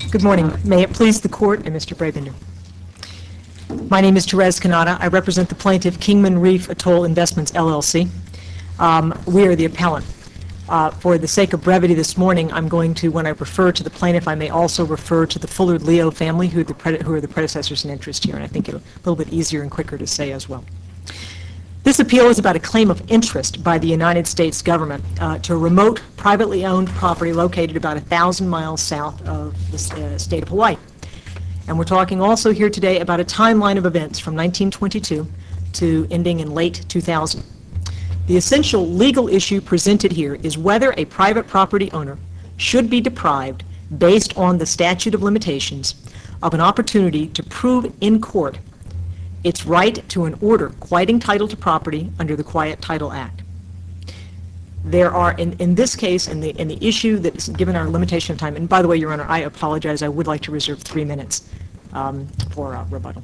Good morning. May it please the Court and Mr. Brabender. My name is Therese Kanata. I represent the plaintiff, Kingman Reef Atoll Investments, LLC. We are the appellant. For the sake of brevity this morning, I'm going to, when I refer to the plaintiff, I may also refer to the Fuller-Leo family, who are the predecessors in interest here, and I think it's a little bit easier and quicker to say as well. This appeal is about a claim of interest by the United States government to a remote, privately owned property located about 1,000 miles south of the state of Hawaii. And we're talking also here today about a timeline of events from 1922 to ending in late 2000. The essential legal issue presented here is whether a private property owner should be deprived, based on the statute of limitations, of an opportunity to prove in court its right to an order quieting title to property under the Quiet Title Act. There are, in this case, in the issue that is given our limitation of time, and by the way, Your Honor, I apologize, I would like to reserve 3 minutes for rebuttal.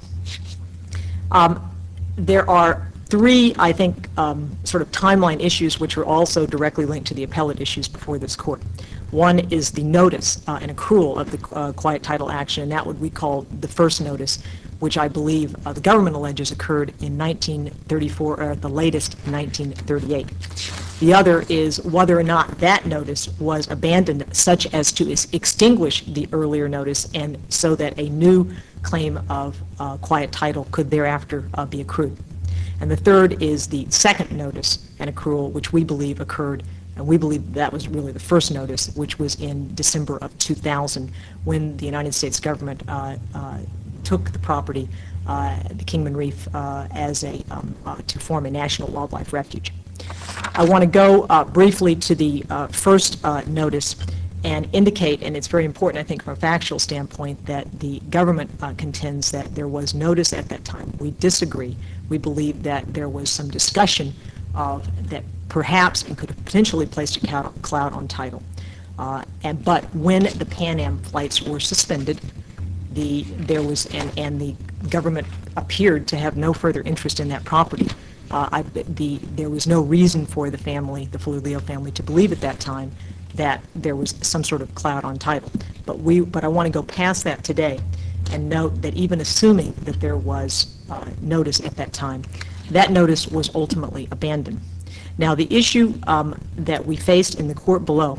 There are 3, I think, sort of timeline issues which are also directly linked to the appellate issues before this court. One is the notice and accrual of the Quiet Title action, and that would we call the first notice, which I believe the government alleges occurred in 1934, or at the latest 1938. The other is whether or not that notice was abandoned such as to extinguish the earlier notice, and so that a new claim of quiet title could thereafter be accrued. And the third is the second notice and accrual, which we believe occurred, and we believe that was really the first notice, which was in December of 2000, when the United States government took the property, the Kingman Reef, as to form a national wildlife refuge. I want to go briefly to the first notice and indicate, and it's very important, I think, from a factual standpoint, that the government contends that there was notice at that time. We disagree. We believe that there was some discussion that perhaps it could have potentially placed a cloud on title. But when the Pan Am flights were suspended, there was the government appeared to have no further interest in that property. There was no reason for the family, the Fuller-Leo family, to believe at that time that there was some sort of cloud on title. But I want to go past that today and note that even assuming that there was notice at that time, that notice was ultimately abandoned. Now, the issue that we faced in the court below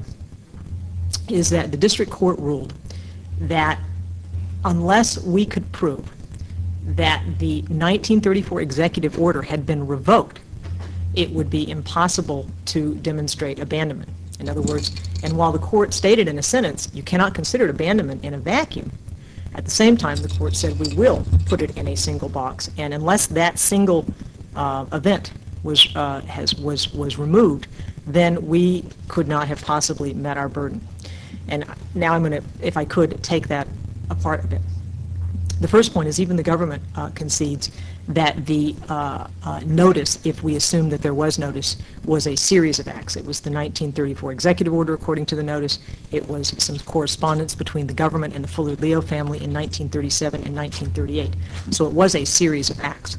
is that the district court ruled that unless we could prove that the 1934 executive order had been revoked, it would be impossible to demonstrate abandonment. In other words, and while the court stated in a sentence, you cannot consider abandonment in a vacuum, at the same time the court said we will put it in a single box, and unless that single event was removed, then we could not have possibly met our burden. And now I'm going to, if I could, take that apart a bit. The first point is even the government concedes that the notice, if we assume that there was notice, was a series of acts. It was the 1934 executive order according to the notice. It was some correspondence between the government and the Fuller-Leo family in 1937 and 1938. So it was a series of acts.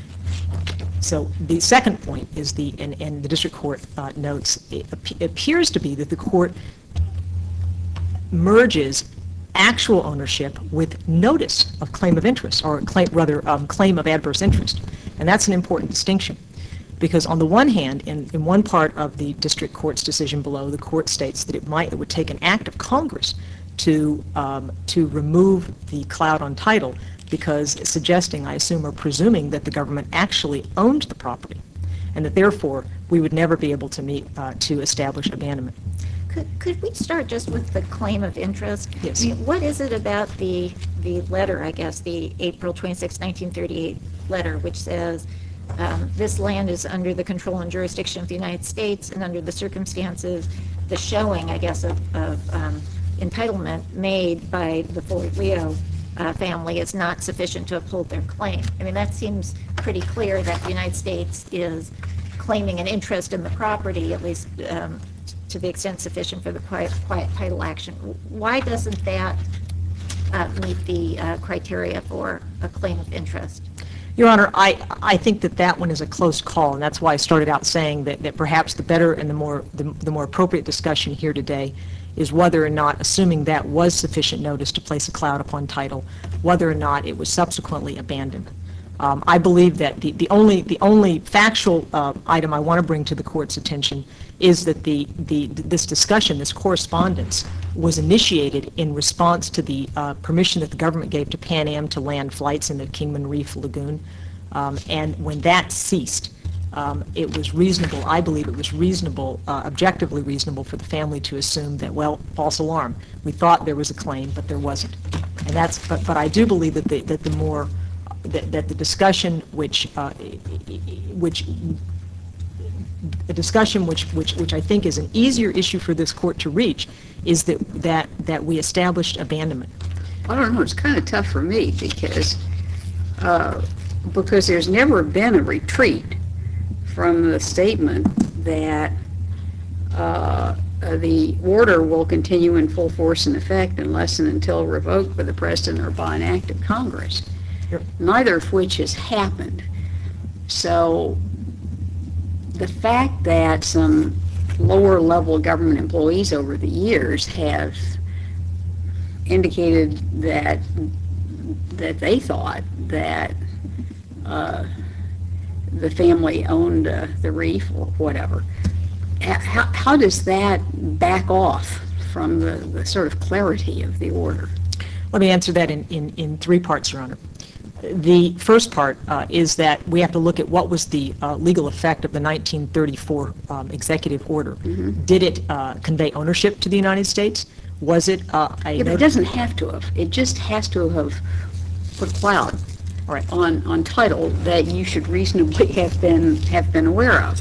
So the second point is and the district court notes, it appears to be that the court merges actual ownership with notice of claim of interest, or claim of adverse interest. And that's an important distinction, because on the one hand, in one part of the district court's decision below, the court states that it would take an act of Congress to remove the cloud on title, because suggesting, I assume, or presuming that the government actually owned the property, and that therefore we would never be able to establish abandonment. Could we start just with the claim of interest? Yes. I mean, what is it about the letter, I guess, the April 26, 1938 letter, which says this land is under the control and jurisdiction of the United States, and under the circumstances, the showing, I guess, of entitlement made by the Fuller-Leo family is not sufficient to uphold their claim? I mean, that seems pretty clear that the United States is claiming an interest in the property, at least to the extent sufficient for the quiet title action. Why doesn't that meet the criteria for a claim of interest? Your Honor, I think that one is a close call, and that's why I started out saying that perhaps the better and the more appropriate discussion here today is whether or not, assuming that was sufficient notice to place a cloud upon title, whether or not it was subsequently abandoned. I believe that the only factual item I want to bring to the court's attention is that this discussion, this correspondence, was initiated in response to the permission that the government gave to Pan Am to land flights in the Kingman Reef Lagoon. And when that ceased, it was reasonable, I believe it was reasonable, objectively reasonable for the family to assume that, well, false alarm. We thought there was a claim, but there wasn't. And but I do believe that the discussion which I think is an easier issue for this court to reach is that we established abandonment. I don't know, it's kind of tough for me because there's never been a retreat from the statement that the order will continue in full force and effect unless and until revoked by the President or by an act of Congress. Yep. Neither of which has happened. So the fact that some lower level government employees over the years have indicated that they thought that the family owned the reef or whatever, how does that back off from the sort of clarity of the order? Let me answer that in three parts, Your Honor. The first part is that we have to look at what was the legal effect of the 1934 executive order. Mm-hmm. Did it convey ownership to the United States? Was it Yeah, but it doesn't have to have. It just has to have put a cloud right. on title that you should reasonably have been aware of.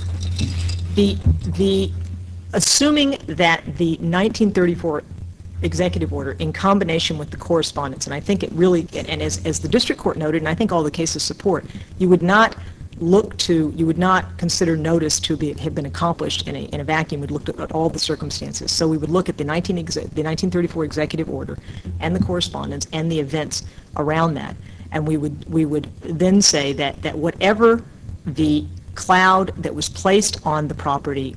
The assuming that the 1934 executive order in combination with the correspondence, and I think it really, and as the district court noted, and I think all the cases support, you would not consider notice to have been accomplished in a vacuum. We'd look at all the circumstances. So we would look at the 1934 executive order and the correspondence and the events around that, and we would then say that whatever the cloud that was placed on the property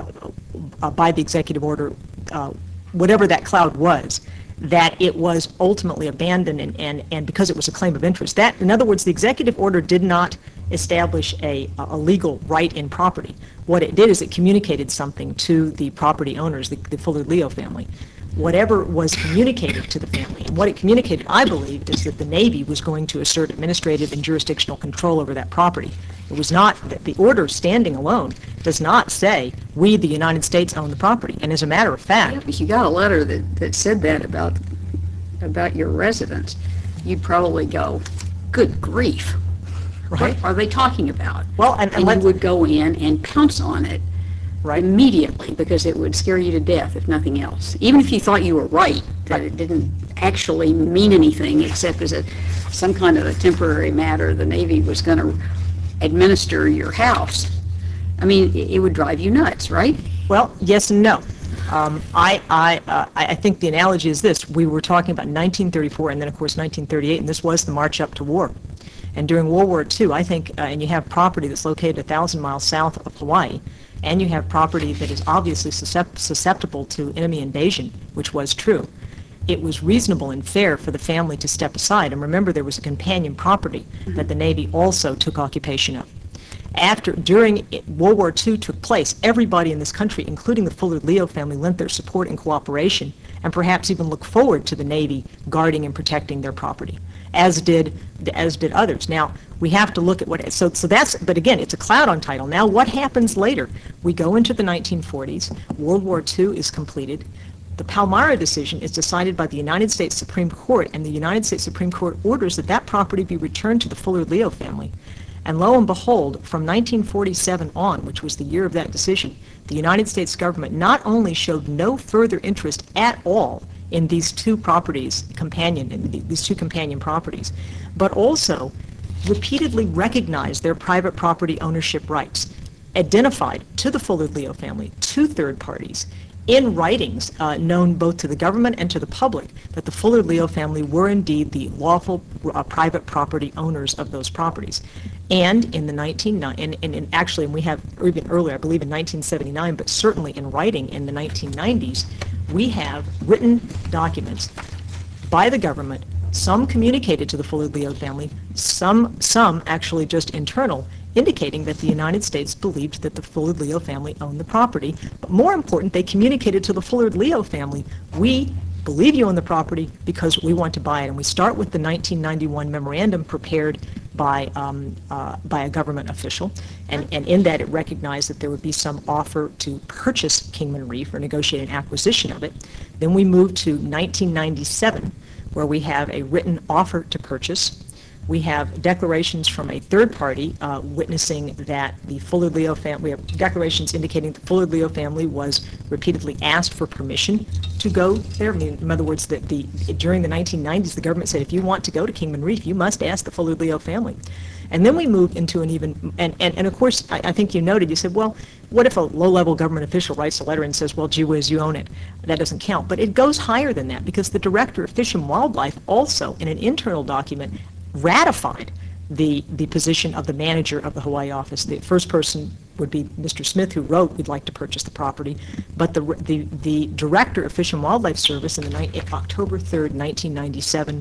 by the executive order, whatever that cloud was, that it was ultimately abandoned and because it was a claim of interest. That, in other words, the executive order did not establish a legal right in property. What it did is it communicated something to the property owners, the Fuller-Leo family. Whatever was communicated to the family, and what it communicated, I believe, is that the Navy was going to assert administrative and jurisdictional control over that property. It was not, the order standing alone does not say, we, the United States, own the property. And as a matter of fact... Yeah, if you got a letter that said that about your residence, you'd probably go, good grief. Right. What are they talking about? Well, and you would go in and pounce on it right. immediately because it would scare you to death, if nothing else. Even if you thought you were right, that it didn't actually mean anything except as some kind of a temporary matter, the Navy was going to administer your house. I mean, it would drive you nuts, right? Well, yes and no. I think the analogy is this. We were talking about 1934 and then, of course, 1938, and this was the march up to war. And during World War II, I think, and you have property that's located 1,000 miles south of Hawaii, and you have property that is obviously susceptible to enemy invasion, which was true. It was reasonable and fair for the family to step aside. And remember, there was a companion property that the Navy also took occupation of. During World War II took place, everybody in this country, including the Fuller-Leo family, lent their support and cooperation, and perhaps even looked forward to the Navy guarding and protecting their property, as did others. Now, we have to look at but again, it's a cloud on title. Now, what happens later? We go into the 1940s, World War II is completed, the Palmyra decision is decided by the United States Supreme Court, and the United States Supreme Court orders that property be returned to the Fuller-Leo family. And lo and behold, from 1947 on, which was the year of that decision, the United States government not only showed no further interest at all in these two companion properties, but also repeatedly recognized their private property ownership rights, identified to the Fuller-Leo family, to third parties, in writings known both to the government and to the public, that the Fuller-Leo family were indeed the lawful private property owners of those properties. And in the actually we have even earlier, I believe in 1979, but certainly in writing in the 1990s, we have written documents by the government, some communicated to the Fuller-Leo family, some actually just internal, indicating that the United States believed that the Fuller-Leo family owned the property. But more important, they communicated to the Fuller-Leo family, we believe you own the property because we want to buy it. And we start with the 1991 memorandum prepared by a government official, and in that it recognized that there would be some offer to purchase Kingman Reef or negotiate an acquisition of it. Then we move to 1997, where we have a written offer to purchase. We have declarations from a third party witnessing that the Fuller-Leo family, we have declarations indicating the Fuller-Leo family was repeatedly asked for permission to go there. I mean, in other words, during the 1990s, the government said, if you want to go to Kingman Reef, you must ask the Fuller-Leo family. And then we move into an even, and of course, I think you noted, you said, well, what if a low-level government official writes a letter and says, well, gee whiz, you own it? That doesn't count. But it goes higher than that, because the director of Fish and Wildlife also, in an internal document, ratified the position of the manager of the Hawaii office. The first person would be Mr. Smith, who wrote, we'd like to purchase the property. But the director of Fish and Wildlife Service in October 3rd, 1997,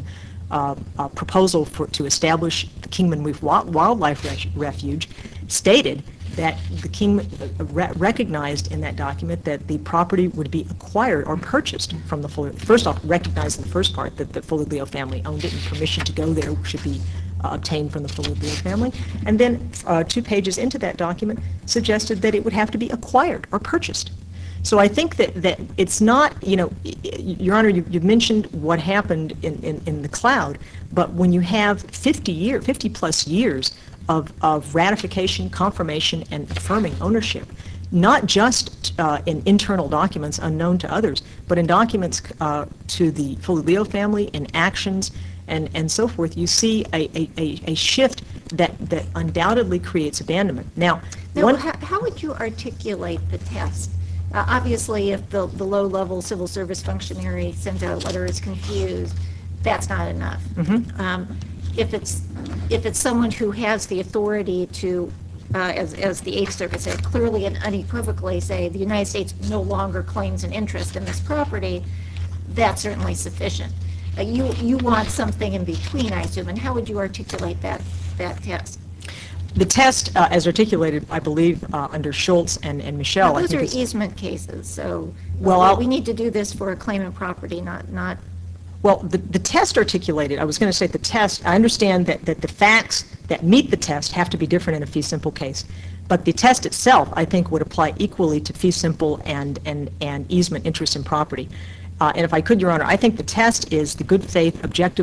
proposal to establish the Kingman Reef Wildlife Refuge stated that the Kingman recognized in that document that the property would be acquired or purchased from the Fuller. First off, recognized in the first part that the Fuller-Leo family owned it, and permission to go there should be obtained from the Fuller-Leo family. And then 2 pages into that document suggested that it would have to be acquired or purchased. So I think that it's not, Your Honor, you've mentioned what happened in the cloud, but when you have 50 plus years of ratification, confirmation, and affirming ownership, not just in internal documents unknown to others, but in documents to the Fuller-Leo family, in actions, and so forth, you see a shift that undoubtedly creates abandonment. Now, how would you articulate the test? Obviously, if the low-level civil service functionary sent out a letter is confused, that's not enough. Mm-hmm. If it's someone who has the authority to, as the Eighth Circuit said, clearly and unequivocally say the United States no longer claims an interest in this property, that's certainly sufficient. You want something in between, I assume, and how would you articulate that test? The test, as articulated, I believe, under Schultz and Michelle, Well, those I are think easement cases, so Well, we need to do this for a claimant property, not. Well, the test articulated, I was going to say the test, I understand that the facts that meet the test have to be different in a fee simple case. But the test itself, I think, would apply equally to fee simple and easement interest in property. And if I could, Your Honor, I think the test is the good faith,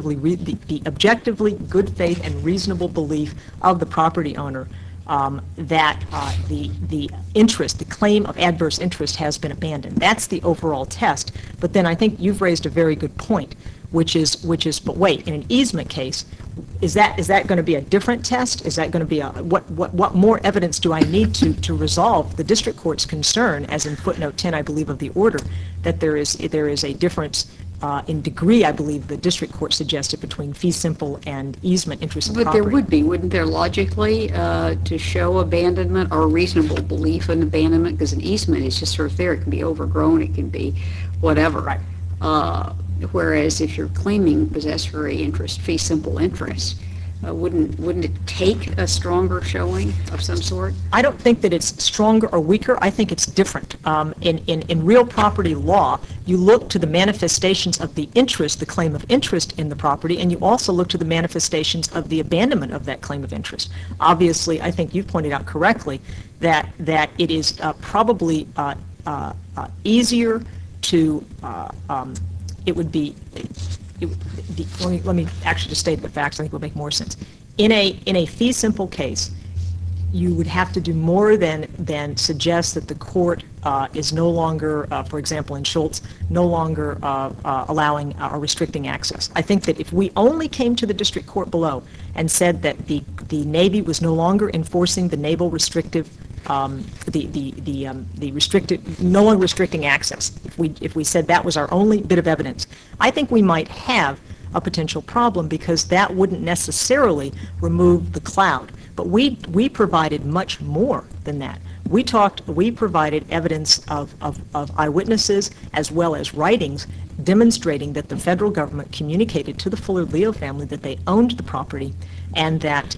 the objectively good faith and reasonable belief of the property owner that the interest, the claim of adverse interest has been abandoned. That's the overall test. But then I think you've raised a very good point, which is, but wait, in an easement case, is that going to be a different test? Is that going to be what more evidence do I need to resolve the district court's concern, as in footnote 10, I believe, of the order, that there is a difference in degree, I believe, the district court suggested between fee simple and easement interest in property. But there would be, wouldn't there, logically, to show abandonment or reasonable belief in abandonment? Because an easement is just sort of there. It can be overgrown. It can be whatever. Right. Whereas if you're claiming possessory interest, fee simple interest, wouldn't it take a stronger showing of some sort? I don't think that it's stronger or weaker. I think it's different. In real property law, you look to the manifestations of the interest, the claim of interest in the property, and you also look to the manifestations of the abandonment of that claim of interest. Obviously, I think you pointed out correctly that it is probably easier to, it would be, let me actually just state the facts. I think it would make more sense. In a fee simple case, you would have to do more than suggest that the court is no longer, for example, in Schultz, no longer allowing or restricting access. I think that if we only came to the district court below and said that the Navy was no longer enforcing the naval restrictive, the restricted, no longer restricting access, if we said that was our only bit of evidence, I think we might have a potential problem, because that wouldn't necessarily remove the cloud. But we provided much more than that. we provided evidence of eyewitnesses as well as writings demonstrating that the federal government communicated to the Fuller-Leo family that they owned the property and that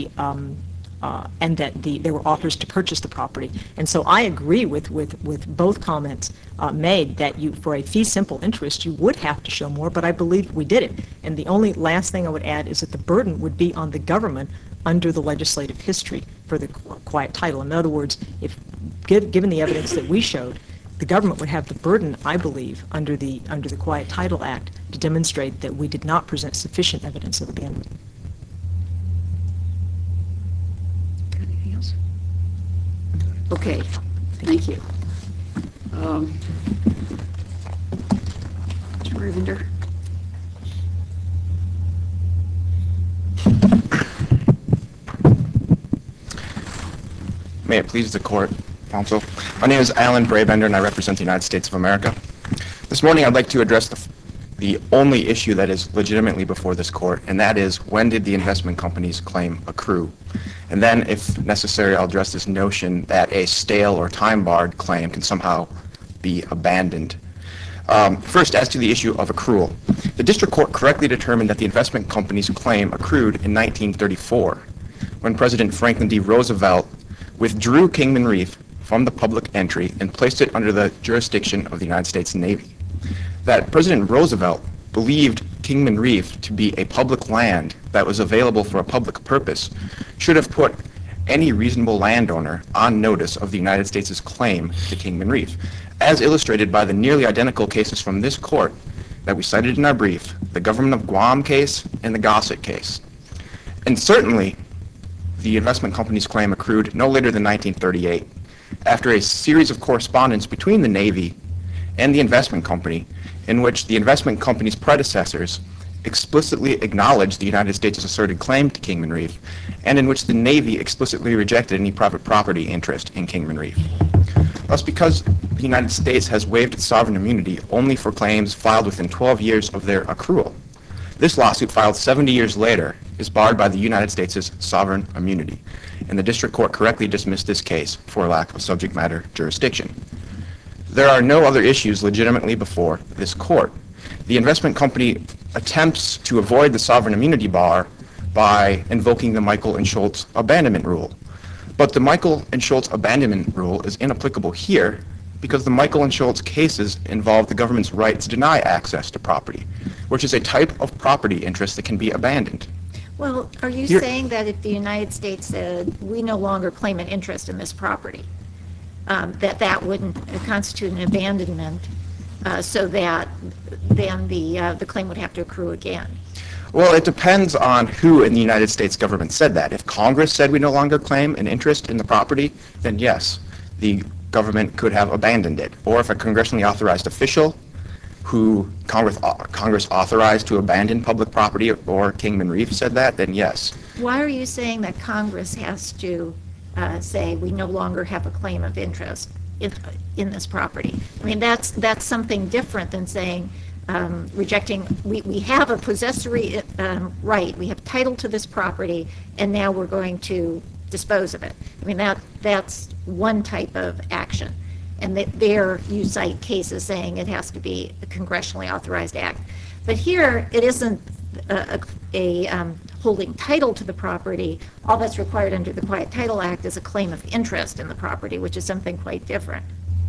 there were offers to purchase the property. And so I agree with both comments made that for a fee simple interest, you would have to show more, but I believe we did it. And the only last thing I would add is that the burden would be on the government under the legislative history for the quiet title. In other words, given the evidence that we showed, the government would have the burden, I believe, under the Quiet Title Act to demonstrate that we did not present sufficient evidence of abandonment. Anything else? Okay, thank you. Mr. Ravender? May it please the court, counsel. My name is Alan Brabender and I represent the United States of America. This morning I'd like to address the only issue that is legitimately before this court, and that is, when did the investment company's claim accrue? And then, if necessary, I'll address this notion that a stale or time-barred claim can somehow be abandoned. First, as to the issue of accrual, the district court correctly determined that the investment company's claim accrued in 1934, when President Franklin D. Roosevelt withdrew Kingman Reef from the public entry and placed it under the jurisdiction of the United States Navy. That President Roosevelt believed Kingman Reef to be a public land that was available for a public purpose should have put any reasonable landowner on notice of the United States' claim to Kingman Reef, as illustrated by the nearly identical cases from this court that we cited in our brief, the Government of Guam case and the Gossett case. And certainly, the investment company's claim accrued no later than 1938, after a series of correspondence between the Navy and the investment company, in which the investment company's predecessors explicitly acknowledged the United States' asserted claim to Kingman Reef, and in which the Navy explicitly rejected any private property interest in Kingman Reef. Thus, because the United States has waived its sovereign immunity only for claims filed within 12 years of their accrual, this lawsuit, filed 70 years later, is barred by the United States' sovereign immunity, and the district court correctly dismissed this case for lack of subject matter jurisdiction. There are no other issues legitimately before this court. The investment company attempts to avoid the sovereign immunity bar by invoking the Michael and Schultz abandonment rule. But the Michael and Schultz abandonment rule is inapplicable here because the Michael and Schultz cases involve the government's right to deny access to property, which is a type of property interest that can be abandoned. Well, are you saying that if the United States said, we no longer claim an interest in this property, that wouldn't constitute an abandonment, so that then the claim would have to accrue again? Well, it depends on who in the United States government said that. If Congress said we no longer claim an interest in the property, then yes, the government could have abandoned it. Or if a congressionally authorized official who Congress authorized to abandon public property or Kingman Reef said that, then yes. Why are you saying that Congress has to say we no longer have a claim of interest in this property? I mean, that's something different than saying rejecting, we have a possessory right, we have title to this property, and now we're going to dispose of it. I mean, that's one type of action. And there you cite cases saying it has to be a congressionally authorized act. But here, it isn't a holding title to the property. All that's required under the Quiet Title Act is a claim of interest in the property, which is something quite different.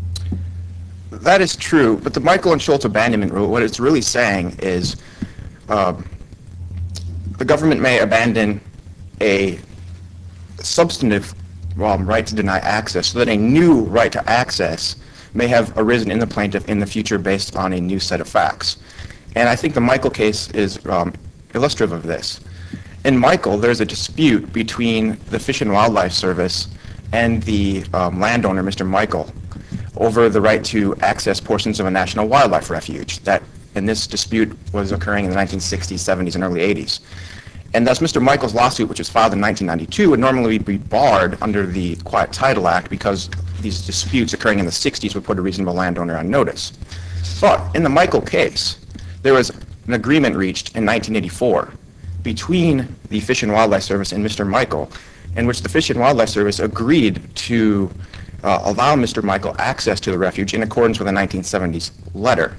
That is true, but the Michael and Schultz abandonment rule, what it's really saying is the government may abandon a substantive right to deny access, so that a new right to access may have arisen in the plaintiff in the future based on a new set of facts. And I think the Michael case is illustrative of this. In Michael, there's a dispute between the Fish and Wildlife Service and the landowner, Mr. Michael, over the right to access portions of a national wildlife refuge. And this dispute was occurring in the 1960s, 70s, and early 80s. And thus, Mr. Michael's lawsuit, which was filed in 1992, would normally be barred under the Quiet Title Act because these disputes occurring in the 60s would put a reasonable landowner on notice. But in the Michael case, there was an agreement reached in 1984 between the Fish and Wildlife Service and Mr. Michael, in which the Fish and Wildlife Service agreed to allow Mr. Michael access to the refuge in accordance with a 1970s letter.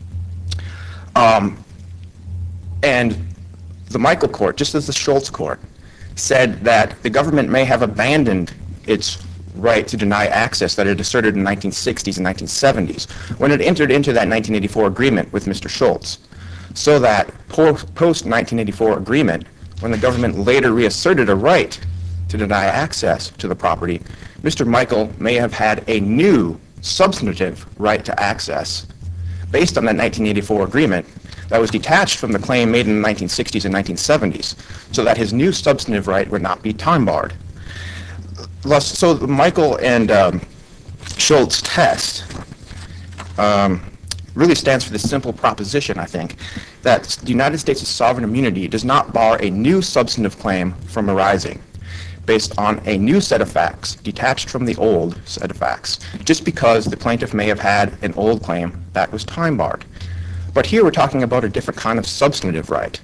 And the Michael court, just as the Schultz court, said that the government may have abandoned its right to deny access that it asserted in the 1960s and 1970s when it entered into that 1984 agreement with Mr. Schultz. So that post-1984 agreement, when the government later reasserted a right to deny access to the property, Mr. Michael may have had a new substantive right to access based on that 1984 agreement that was detached from the claim made in the 1960s and 1970s, so that his new substantive right would not be time-barred. So the Michael and Schultz test really stands for this simple proposition, I think, that the United States' sovereign immunity does not bar a new substantive claim from arising based on a new set of facts detached from the old set of facts, just because the plaintiff may have had an old claim that was time-barred. But here we're talking about a different kind of substantive right.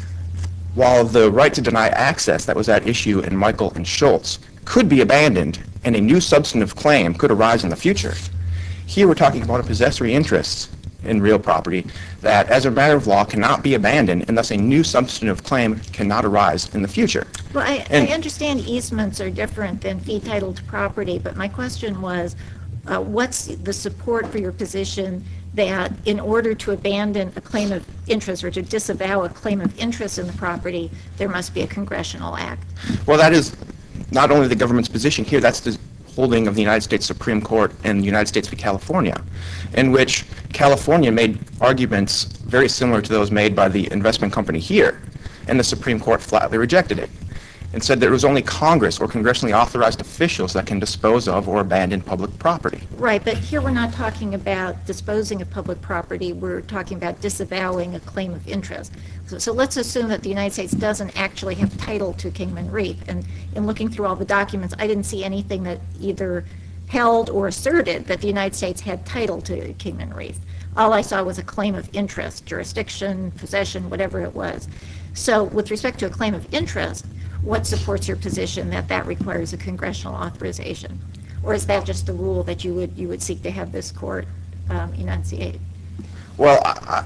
While the right to deny access that was at issue in Michael and Schultz could be abandoned and a new substantive claim could arise in the future, here we're talking about a possessory interest in real property that, as a matter of law, cannot be abandoned, and thus a new substantive claim cannot arise in the future. Well, I understand easements are different than fee title to property, but my question was, what's the support for your position that in order to abandon a claim of interest or to disavow a claim of interest in the property, there must be a congressional act? Well, that is not only the government's position here, that's the holding of the United States Supreme Court in the United States v. California, in which California made arguments very similar to those made by the investment company here, and the Supreme Court flatly rejected it and said that it was only Congress or congressionally authorized officials that can dispose of or abandon public property. Right, but here we're not talking about disposing of public property, we're talking about disavowing a claim of interest. So let's assume that the United States doesn't actually have title to Kingman Reef, and in looking through all the documents, I didn't see anything that either held or asserted that the United States had title to Kingman Reef. All I saw was a claim of interest, jurisdiction, possession, whatever it was. So with respect to a claim of interest, what supports your position that that requires a congressional authorization? Or is that just the rule that you would seek to have this court enunciate? Well,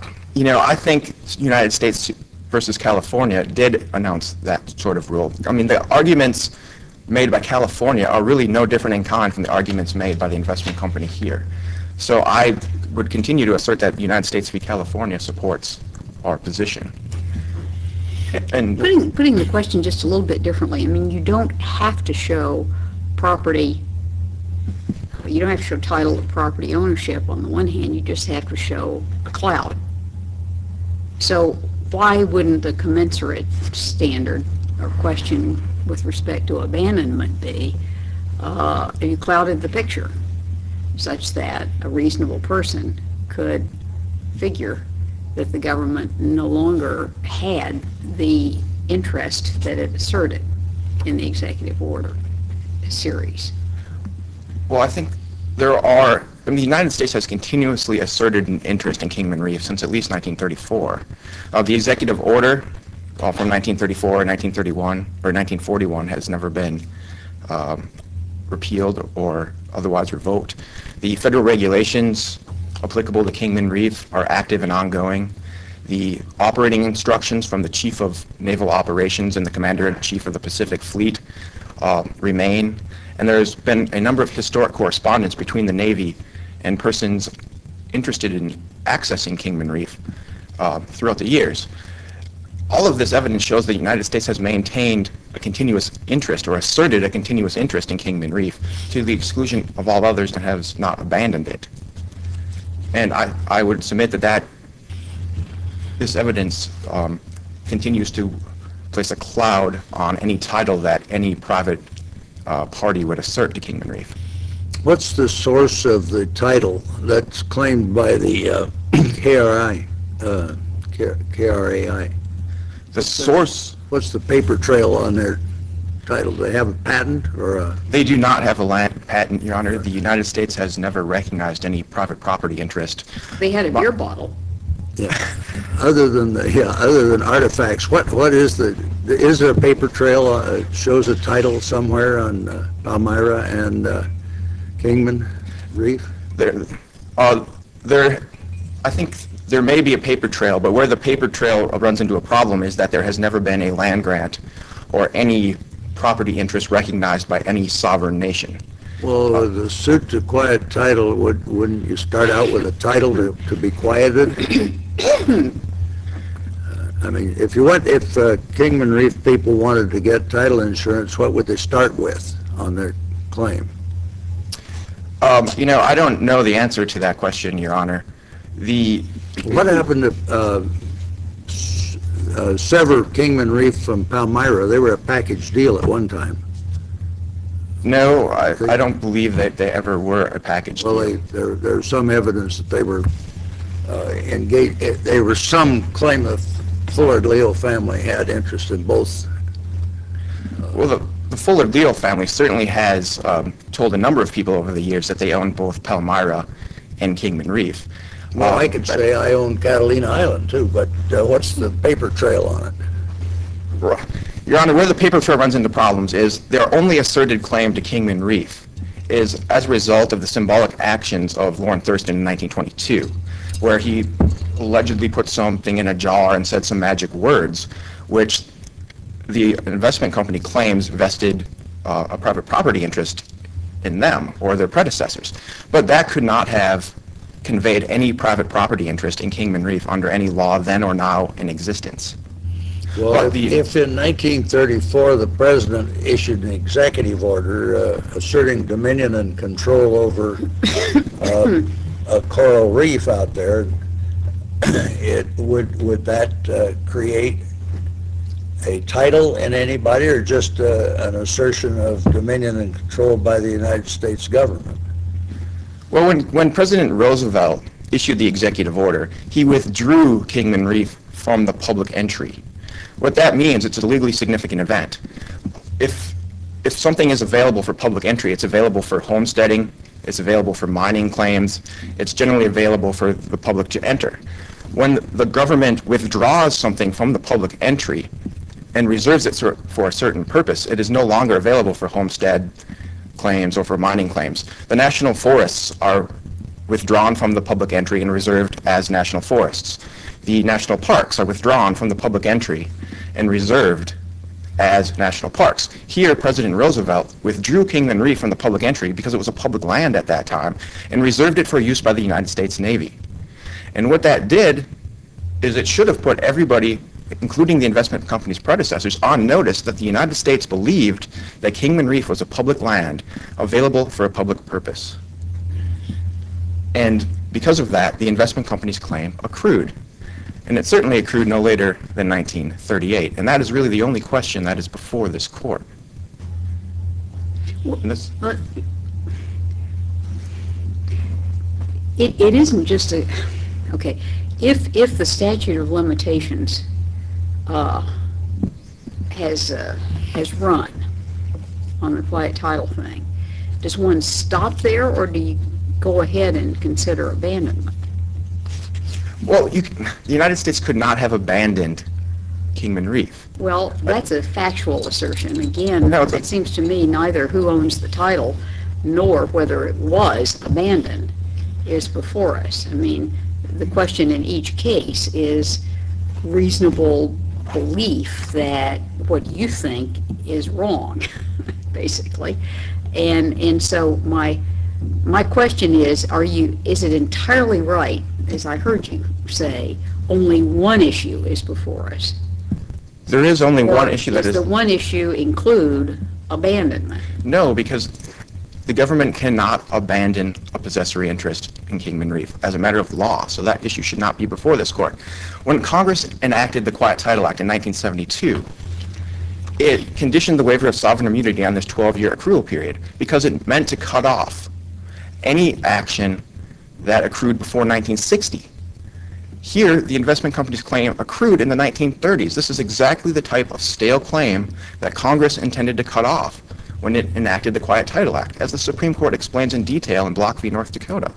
I think United States versus California did announce that sort of rule. I mean, the arguments made by California are really no different in kind from the arguments made by the investment company here. So I would continue to assert that the United States v. California supports our position. And Putting the question just a little bit differently, I mean, you don't have to show property, you don't have to show title of property ownership on the one hand, you just have to show a cloud. So why wouldn't the commensurate standard or question with respect to abandonment be, you clouded the picture such that a reasonable person could figure that the government no longer had the interest that it asserted in the executive order series? Well, I think the United States has continuously asserted an interest in Kingman Reef since at least 1934. The executive order from 1934, 1931, or 1941 has never been repealed or otherwise revoked. The federal regulations applicable to Kingman Reef are active and ongoing. The operating instructions from the Chief of Naval Operations and the Commander-in-Chief of the Pacific Fleet remain. And there's been a number of historic correspondence between the Navy and persons interested in accessing Kingman Reef throughout the years. All of this evidence shows the United States has maintained a continuous interest or asserted a continuous interest in Kingman Reef to the exclusion of all others and has not abandoned it. And I would submit that this evidence continues to place a cloud on any title that any private party would assert to Kingman Reef. What's the source of the title that's claimed by the KRAI? The source... What's the paper trail on their title? Do they have a patent or a... They do not have a land patent, Your Honor. The United States has never recognized any private property interest. They had a beer bottle. Yeah. Other than artifacts, what is is there a paper trail shows a title somewhere on Palmyra and Kingman Reef? I think there may be a paper trail, but where the paper trail runs into a problem is that there has never been a land grant or any property interest recognized by any sovereign nation. Well, the suit to quiet title, wouldn't you start out with a title to be quieted? I mean, if Kingman Reef people wanted to get title insurance, what would they start with on their claim? I don't know the answer to that question, Your Honor. What happened to sever Kingman Reef from Palmyra? They were a package deal at one time. No, I don't believe that they ever were a package deal. Well, there's some evidence that they were engaged. There was some claim the Fuller-Leo family had interest in both. Well, the Fuller-Leo family certainly has told a number of people over the years that they own both Palmyra and Kingman Reef. Well, I could say I own Catalina Island too, but what's the paper trail on it? Your Honor, where the paper trail runs into problems is their only asserted claim to Kingman Reef is as a result of the symbolic actions of Lorne Thurston in 1922, where he allegedly put something in a jar and said some magic words, which the investment company claims vested a private property interest in them or their predecessors. But that could not have conveyed any private property interest in Kingman Reef under any law then or now in existence. Well, if in 1934 the president issued an executive order asserting dominion and control over a coral reef out there, would that create a title in anybody, or just an assertion of dominion and control by the United States government? Well, when President Roosevelt issued the executive order, he withdrew Kingman Reef from the public entry. What that means, it's a legally significant event. If something is available for public entry, it's available for homesteading, it's available for mining claims, it's generally available for the public to enter. When the government withdraws something from the public entry and reserves it for a certain purpose, it is no longer available for homestead claims or for mining claims. The national forests are withdrawn from the public entry and reserved as national forests. The national parks are withdrawn from the public entry and reserved as national parks. Here, President Roosevelt withdrew Kingman Reef from the public entry because it was a public land at that time and reserved it for use by the United States Navy. And what that did is it should have put everybody, including the investment company's predecessors, on notice that the United States believed that Kingman Reef was a public land available for a public purpose. And because of that, the investment company's claim accrued. And it certainly accrued no later than 1938. And that is really the only question that is before this court. It isn't just a, okay, if the statute of limitations has run on the quiet title thing, does one stop there, or do you go ahead and consider abandonment? Well, the United States could not have abandoned Kingman Reef. Well, that's a factual assertion. Again, it seems to me neither who owns the title nor whether it was abandoned is before us. I mean, the question in each case is reasonable belief that what you think is wrong, basically. And so my question is it entirely right, as I heard you say, only one issue is before us? There is only one issue that is... Does the one issue include abandonment? No, because the government cannot abandon a possessory interest in Kingman Reef as a matter of law, so that issue should not be before this court. When Congress enacted the Quiet Title Act in 1972, it conditioned the waiver of sovereign immunity on this 12-year accrual period because it meant to cut off any action that accrued before 1960. Here, the investment company's claim accrued in the 1930s. This is exactly the type of stale claim that Congress intended to cut off when it enacted the Quiet Title Act, as the Supreme Court explains in detail in Block v. North Dakota.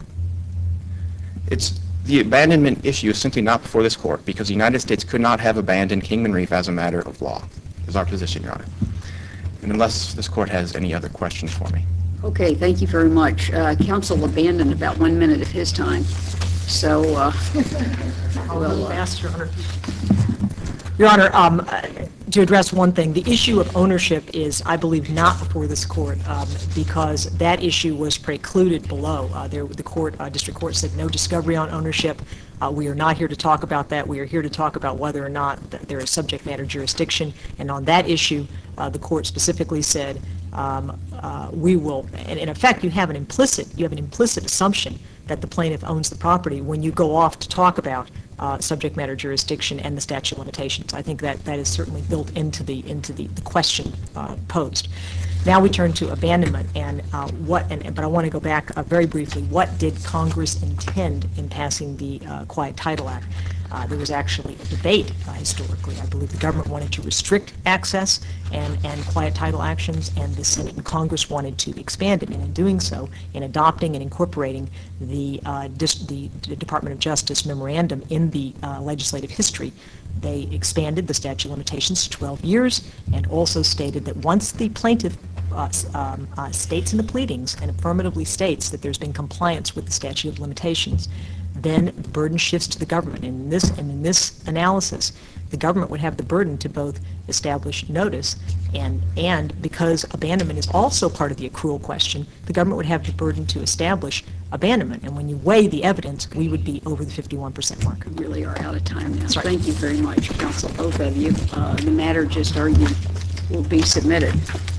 The abandonment issue is simply not before this court because the United States could not have abandoned Kingman Reef as a matter of law, is our position, Your Honor. And unless this court has any other questions for me, Okay, thank you very much. Council abandoned about 1 minute of his time, so, well, Fast, Your Honor. Your Honor, to address one thing, the issue of ownership is, I believe, not before this court, because that issue was precluded below. The court, district court said no discovery on ownership. We are not here to talk about that. We are here to talk about whether or not there is subject matter jurisdiction. And on that issue, the court specifically said, we will, and in effect, you have an implicit assumption that the plaintiff owns the property when you go off to talk about subject matter jurisdiction and the statute of limitations. I think that is certainly built into the question posed. Now we turn to abandonment, and but I want to go back very briefly. What did Congress intend in passing the Quiet Title Act? There was actually a debate historically. I believe the government wanted to restrict access and quiet title actions, and the Senate and Congress wanted to expand it. And in doing so, in adopting and incorporating the Department of Justice memorandum in the legislative history, they expanded the statute of limitations to 12 years and also stated that once the plaintiff states in the pleadings and affirmatively states that there's been compliance with the statute of limitations, then the burden shifts to the government. And in this analysis, the government would have the burden to both establish notice and because abandonment is also part of the accrual question, the government would have the burden to establish abandonment. And when you weigh the evidence, we would be over the 51% mark. we really are out of time now. That's right. Thank you very much, counsel, both of you. The matter just argued will be submitted.